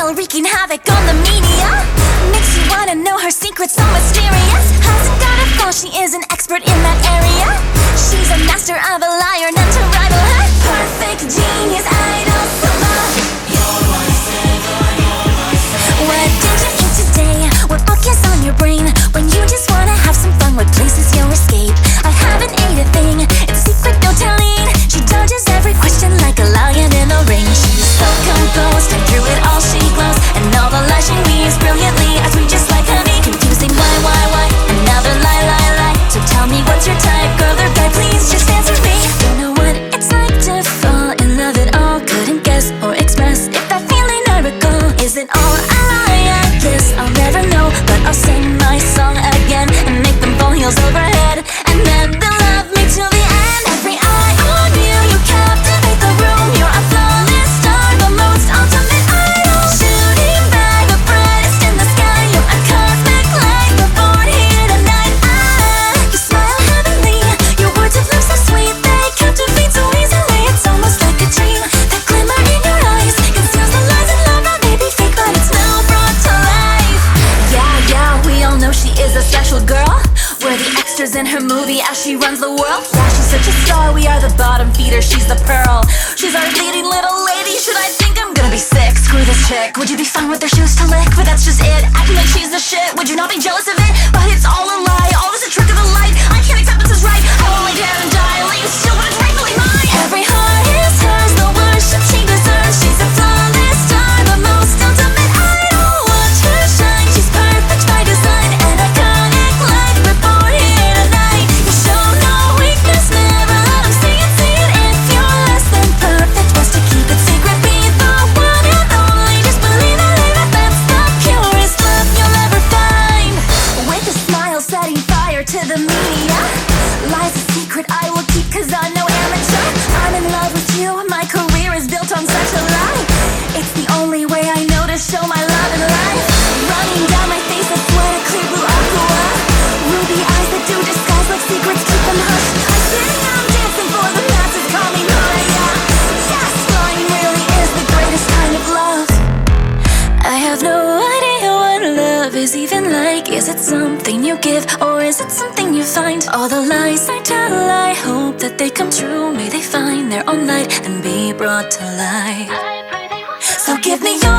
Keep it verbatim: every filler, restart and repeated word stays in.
style wreaking havoc on the media. Makes you wanna know her secrets so mysterious. Hasn't got a flaw, she is an expert in that area. She's a master of a liar, none to rival her. Perfect genius, idol, silver. You're my savior, you're my savior. What did you eat today? What book is on your brain? When you just wanna have some fun, what place is your escape? I haven't ate a thing, it's a secret, no telling. She dodges every question like a lion in the ring. She's so composed, and through it all she glows. And all the lies she weaves brilliantly, as we just like honey. Confusing why, why, why, another lie, lie, lie. So tell me what's your type, girl or guy, please just answer me. Don't know what it's like to fall in love at all. Couldn't guess or express if that feeling I recall. Is it all a lie? I guess I'll never know. But I'll sing my song again and make them fall heels over head. And then they'll love me till the end. Every eye on you, you captivate the room. You're a flawless star, the most ultimate idol. Shooting by the brightest in the sky. You're a cosmic light, we're born here tonight. Ah, you smile heavenly, your words of love so sweet. They captivate so easily, it's almost like a dream. That glimmer in your eyes conceals the lies and love that may be fake, but it's now brought to life. Yeah, yeah, we all know she is a special girl. We're the extras in her movie as she runs the world. Yeah, she's such a star, we are the bottom feeder, she's the pearl. She's our leading little lady, should I think I'm gonna be sick? Screw this chick, would you be fine with their shoes to lick? But that's just it, acting like she's the shit. Would you not be jealous of it? But it's all a lie, all is a trick of the light. I can't accept this is right, I won't lay down and die. I'll let you steal, but it's rightfully mine. Every heart is hers, the worship she deserves. She's a flawless star, the most ultimate idol. Watch her shine, she's perfect by design. An iconic light, we're born here tonight. You show no weakness, never let them see it, see it. If you're less than perfect, best to keep it secret. Be the one and only, just believe it, leave it. That's the purest love you'll ever find. With a smile setting fire to the media lies a secret I will keep, cause I'm no amateur. I'm in love with you, my career is built on such a lie. It's the only way I know to show my love and life. Running down my face, a sweat, a clear blue aqua. Ruby eyes that do disguise like secrets, keep them hushed. I sing, I'm dancing for the masses, call me Mariah. Yes, flying really is the greatest kind of love. I have no idea what love is even like. Is it something you give, or is it something you find? All the lies I tell, I hope that they come true. May they find their own light and be brought to light. So give me your